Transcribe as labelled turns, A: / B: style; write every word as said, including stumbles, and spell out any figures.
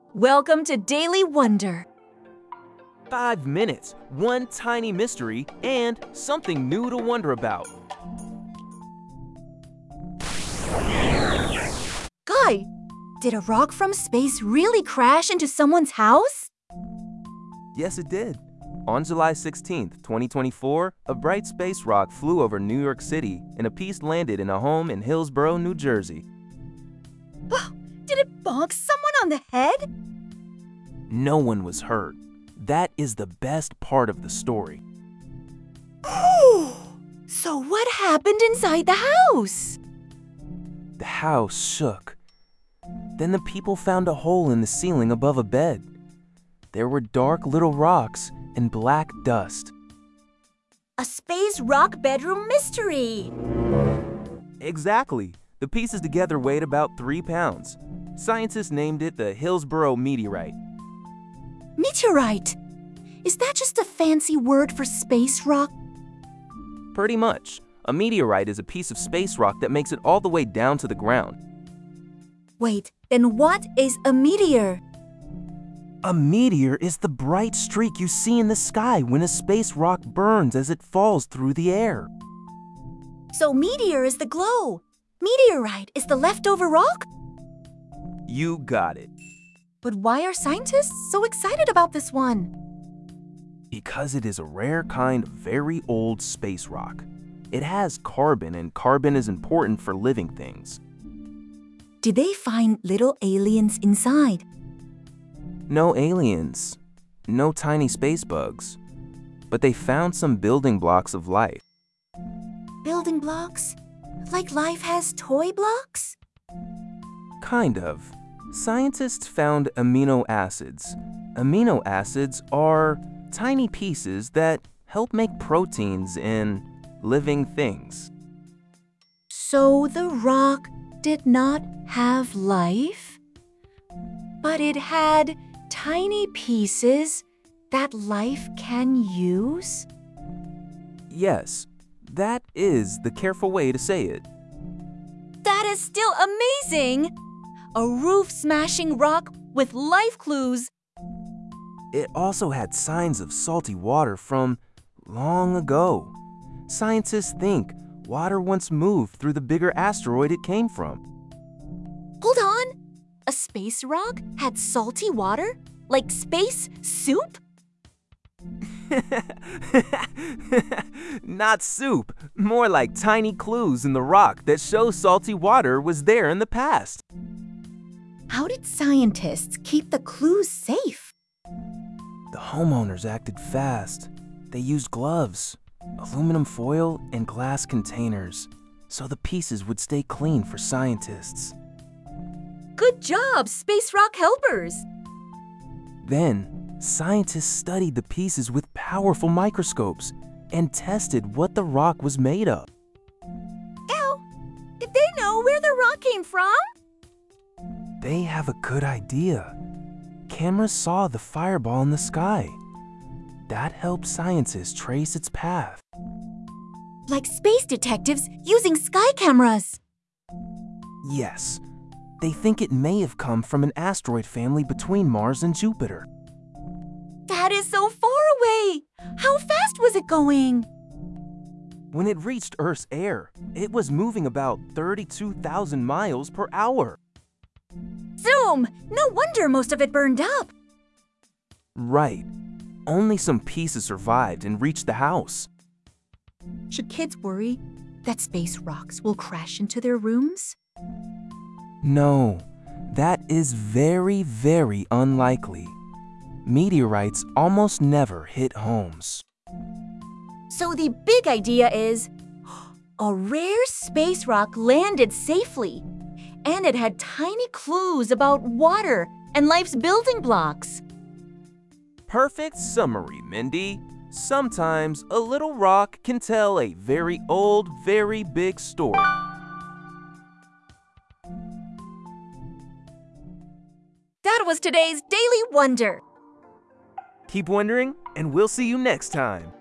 A: Welcome to Daily Wonder.
B: Five minutes, one tiny mystery, and something new to wonder about.
A: Guy, did a rock from space really crash into someone's house?
B: Yes, it did. On July sixteenth, twenty twenty-four, a bright space rock flew over New York City and a piece landed in a home in Hillsborough, New Jersey.
A: Did it bonk someone on the head?
B: No one was hurt. That is the best part of the story.
A: So what happened inside the house?
B: The house shook. Then the people found a hole in the ceiling above a bed. There were dark little rocks and black dust.
A: A space rock bedroom mystery.
B: Exactly. The pieces together weighed about three pounds. Scientists named it the Hillsborough meteorite.
A: Meteorite. Is that just a fancy word for space rock?
B: Pretty much. A meteorite is a piece of space rock that makes it all the way down to the ground.
A: Wait, then what is a meteor?
B: A meteor is the bright streak you see in the sky when a space rock burns as it falls through the air.
A: So meteor is the glow. Meteorite is the leftover rock?
B: You got it.
A: But why are scientists so excited about this one?
B: Because it is a rare kind of very old space rock. It has carbon, and carbon is important for living things.
A: Did they find little aliens inside?
B: No aliens, no tiny space bugs, but they found some building blocks of life.
A: Building blocks? Like life has toy blocks?
B: Kind of. Scientists found amino acids. Amino acids are tiny pieces that help make proteins in living things.
A: So the rock did not have life, but it had tiny pieces that life can use?
B: Yes, that is the careful way to say it.
A: That is still amazing! A roof-smashing rock with life clues.
B: It also had signs of salty water from long ago. Scientists think water once moved through the bigger asteroid it came from.
A: Hold on! A space rock had salty water? Like space soup?
B: Not soup, more like tiny clues in the rock that show salty water was there in the past.
A: How did scientists keep the clues safe?
B: The homeowners acted fast. They used gloves, aluminum foil, and glass containers, so the pieces would stay clean for scientists.
A: Good job, space rock helpers!
B: Then, scientists studied the pieces with powerful microscopes and tested what the rock was made of.
A: Ew! Did they know where the rock came from?
B: They have a good idea. Cameras saw the fireball in the sky. That helped scientists trace its path.
A: Like space detectives using sky cameras.
B: Yes, they think it may have come from an asteroid family between Mars and Jupiter.
A: That is so far away! How fast was it going?
B: When it reached Earth's air, it was moving about thirty-two thousand miles per hour.
A: Zoom! No wonder most of it burned up.
B: Right. Only some pieces survived and reached the house.
A: Should kids worry that space rocks will crash into their rooms?
B: No, that is very, very unlikely. Meteorites almost never hit homes.
A: So the big idea is, a rare space rock landed safely, and it had tiny clues about water and life's building blocks.
B: Perfect summary, Mindy. Sometimes a little rock can tell a very old, very big story.
A: That was today's Daily Wonder.
B: Keep wondering, and we'll see you next time.